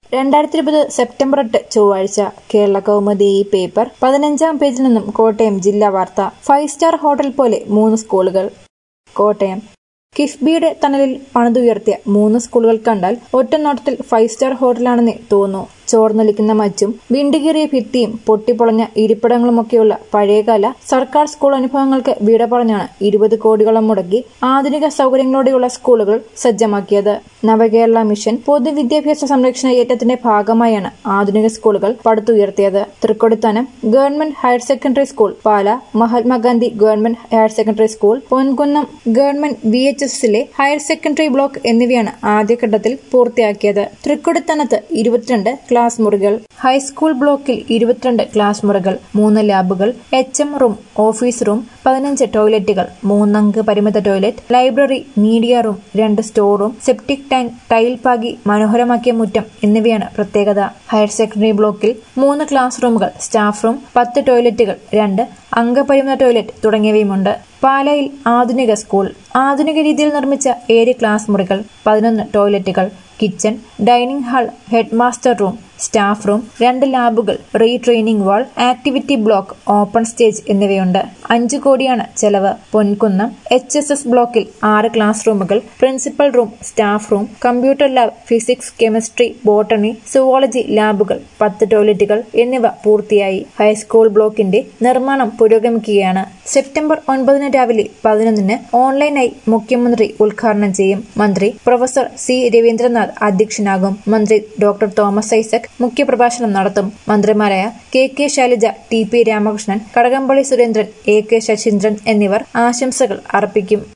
2020 September 8 ചൊവ്വാഴ്ച Kerala Kaumudi paper 15-ാം പേജിൽ നിന്നും കോട്ടയം ജില്ലാ വാർത്ത. 5 സ്റ്റാർ ഹോട്ടൽ പോലെ 3 സ്കൂളുകൾ. കോട്ടയം കിഫ്ബിയുടെ തണലിൽ പണിതുയർത്തിയ 3 സ്കൂളുകൾ കണ്ടാൽ ഒറ്റനോട്ടത്തിൽ 5 സ്റ്റാർ ഹോട്ടലാണെന്നേ തോന്നൂ. ചോർന്നൊലിക്കുന്ന മച്ചും വിണ്ടുകീറിയ ഭിത്തിയും പൊട്ടിപ്പൊളഞ്ഞ ഇരിപ്പിടങ്ങളുമൊക്കെയുള്ള പഴയകാല സർക്കാർ സ്കൂൾ അനുഭവങ്ങൾക്ക് വിട പറഞ്ഞാണ് 20 കോടിയോളം മുടക്കി ആധുനിക സൗകര്യങ്ങളോടെയുള്ള സ്കൂളുകൾ സജ്ജമാക്കിയത്. നവകേരള മിഷൻ പൊതുവിദ്യാഭ്യാസ സംരക്ഷണ യജ്ഞത്തിന്റെ ഭാഗമായാണ് ആധുനിക സ്കൂളുകൾ പടുത്തുയർത്തിയത്. Thrikkodithanam government higher secondary school, Pala Mahatma Gandhi government higher secondary school, Ponkunnam government VHSലെ ഹയർ സെക്കൻഡറി ബ്ലോക്ക് എന്നിവയാണ് ആദ്യഘട്ടത്തിൽ പൂർത്തിയാക്കിയത്. തൃക്കൊടിത്താനത്ത് 22 ക്ലാസ് മുറികൾ, ഹൈസ്കൂൾ ബ്ലോക്കിൽ 22 ക്ലാസ് മുറികൾ, 3 ലാബുകൾ, HM റൂം, ഓഫീസ് റൂം, 15 ടോയ്ലറ്റുകൾ, 3 അംഗ പരിമിത toilet, library, media room, 2 store room, septic tank, tile പാകി മനോഹരമാക്കിയ മുറ്റം എന്നിവയാണ് പ്രത്യേകത. ഹയർ സെക്കൻഡറി ബ്ലോക്കിൽ 3 ക്ലാസ് റൂമുകൾ, സ്റ്റാഫ് റൂം, 10 ടോയ്ലറ്റുകൾ, 2 അംഗപരിമിത ടോയ്ലറ്റ് തുടങ്ങിയവയുമുണ്ട്. പാലയിൽ ആധുനിക സ്കൂൾ, ആധുനിക രീതിയിൽ നിർമ്മിച്ച 7 ക്ലാസ് മുറികൾ, 11 ടോയ്ലറ്റുകൾ, kitchen, dining hall, head master room, staff room, 2 ലാബുകൾ, retraining wall, activity block, open stage എന്നിവയുണ്ട്. 5 കോടിയാണ് ചെലവ്. പൊൻകുന്നം HSS ബ്ലോക്കിൽ 6 ക്ലാസ് റൂമുകൾ, principal room, staff room, computer lab, physics, chemistry, botany, zoology ലാബുകൾ, 10 ടോയ്ലറ്റുകൾ എന്നിവ പൂർത്തിയായി. ഹൈസ്കൂൾ ബ്ലോക്കിന്റെ നിർമ്മാണം പുരോഗമിക്കുകയാണ്. സെപ്റ്റംബർ 9 രാവിലെ 11 ഓൺലൈനായി മുഖ്യമന്ത്രി ഉദ്ഘാടനം ചെയ്യും. മന്ത്രി പ്രൊഫസർ C രവീന്ദ്രനാഥ് അധ്യക്ഷനാകും. മന്ത്രി ഡോക്ടർ തോമസ് ഐസക് മുഖ്യപ്രഭാഷണം നടത്തും. മന്ത്രിമാരായ KK Shailaja, TP Ramakrishnan, Kadakampally Surendran, AK Saseendran എന്നിവർ ആശംസകൾ അർപ്പിക്കും.